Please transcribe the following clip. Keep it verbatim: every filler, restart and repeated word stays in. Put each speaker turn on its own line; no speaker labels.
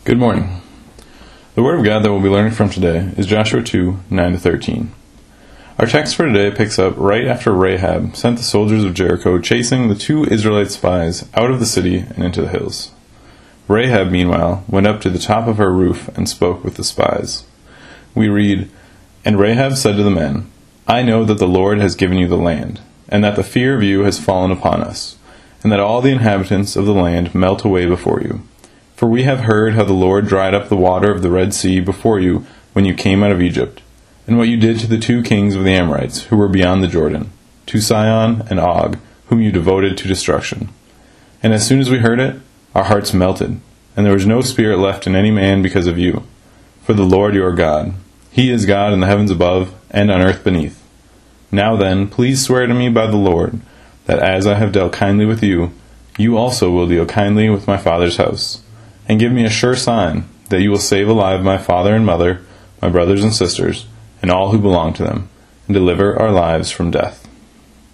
Good morning. The Word of God that we'll be learning from today is Joshua two, nine to thirteen. Our text for today picks up right after Rahab sent the soldiers of Jericho chasing the two Israelite spies out of the city and into the hills. Rahab, meanwhile, went up to the top of her roof and spoke with the spies. We read, "And Rahab said to the men, I know that the Lord has given you the land, and that the fear of you has fallen upon us, and that all the inhabitants of the land melt away before you. For we have heard how the Lord dried up the water of the Red Sea before you when you came out of Egypt, and what you did to the two kings of the Amorites who were beyond the Jordan, to Sihon and Og, whom you devoted to destruction. And as soon as we heard it, our hearts melted, and there was no spirit left in any man because of you. For the Lord your God, He is God in the heavens above and on earth beneath. Now then, please swear to me by the Lord, that as I have dealt kindly with you, you also will deal kindly with my father's house. And give me a sure sign that you will save alive my father and mother, my brothers and sisters, and all who belong to them, and deliver our lives from death."